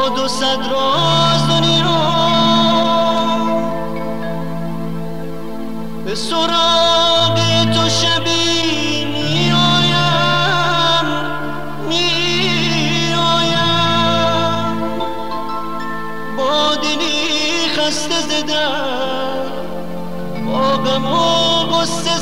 با 200 راز دنیا به سراغ تو شبی می آیم با دلی خسته زدم با غم و غصه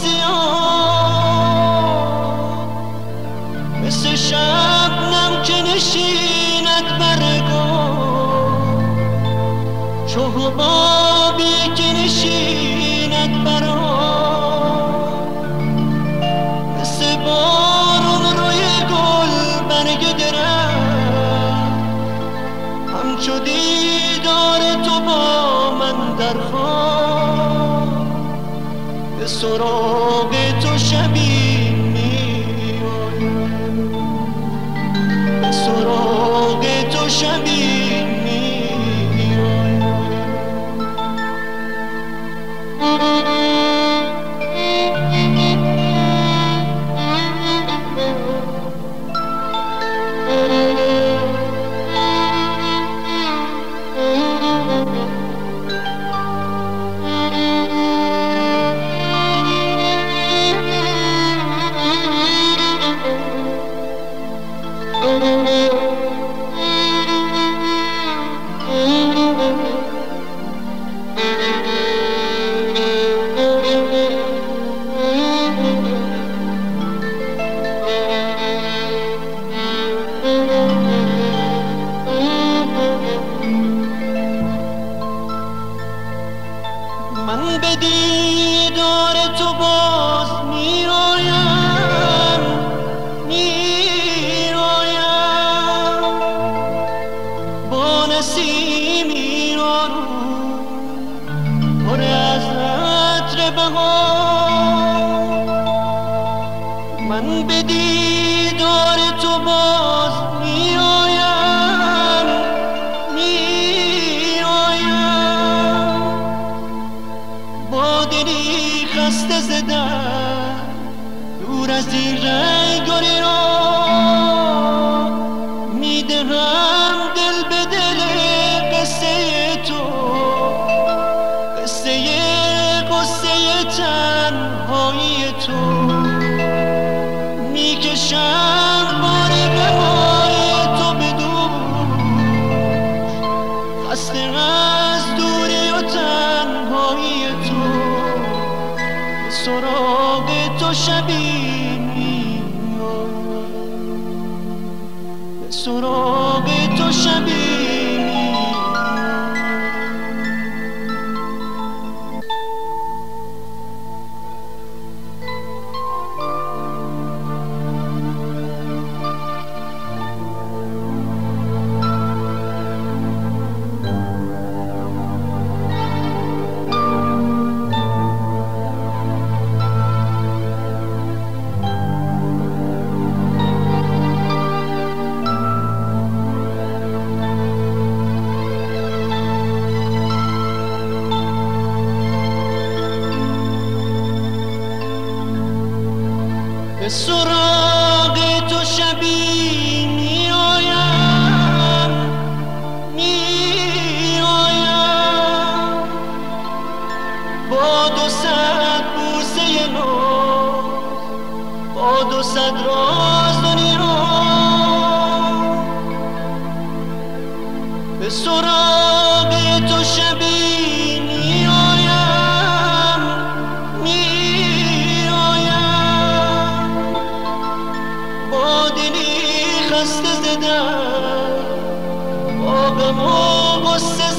زیاد مثل شبنم که نشیند برگاه چو حبابی که نشیند برآب مثل بارون روی گل برگ درم همچو دیدار تو با من در خواب به سراغ تو شبی می آیم به سراغ تو شبی من به دیدار تو باز می آیم با نسیمی آروم پر از عطر بهار من به دیدار تو باز می آیم با دلی خسته زدم دور از این رنگ و ریاح می دهم دل به دل قصه تو قصه تنهایی تو می کشم بار غمای تو به دوش خسته از دوری و تنهایی تو به سراغ تو شبی می آیم به سراغ تو شبی به سراغ تو شبی می آیم با 200 بوسه ناز با 200 راز دنیا به سراغ تو شبی می آیم با دلی خسته زدم با غم و غصه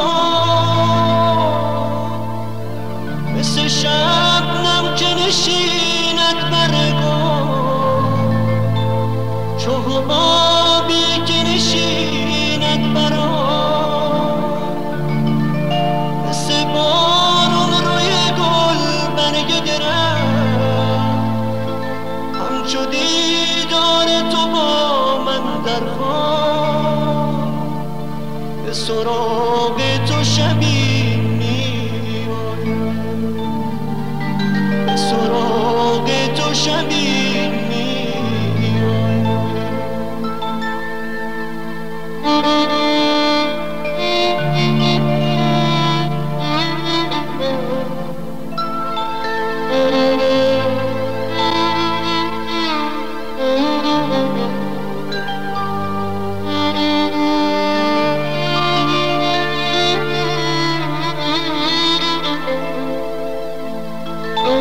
زیاد مثل شبنم که نشیند برگاه چو حبابی که نشیند برآب مثل بارون روی گل برگ درم همچو دیدار تو با من در خواب به سراغ تو شبی می آیم به سراغ تو شبی می آیم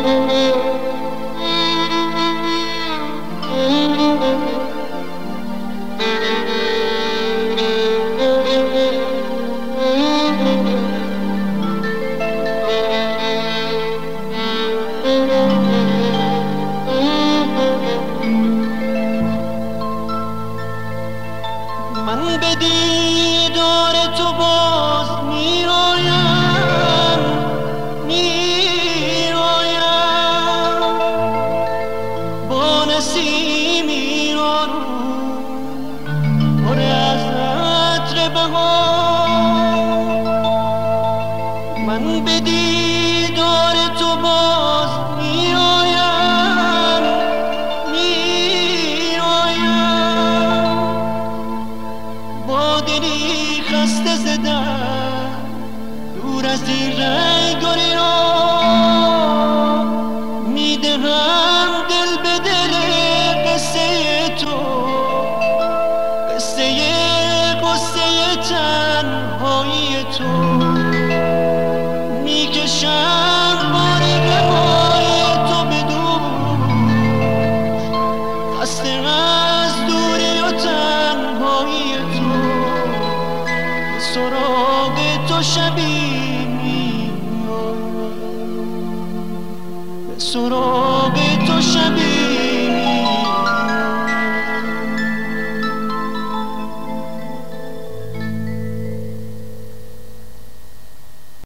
من به دیدار تو باز میآیم با نسیمی آروم پر از عطر بهار. من به دیدار تو باز میآیم با دلی خسته زدم دور از این رنگاری را میدهم دل به دل قصه تو، قصه تنهایی تو. میکشم بار غمهای تو به دوش، خسته از دوری و تنهایی تو. به سراغ تو شبی میآیم، به سراغ تو شبی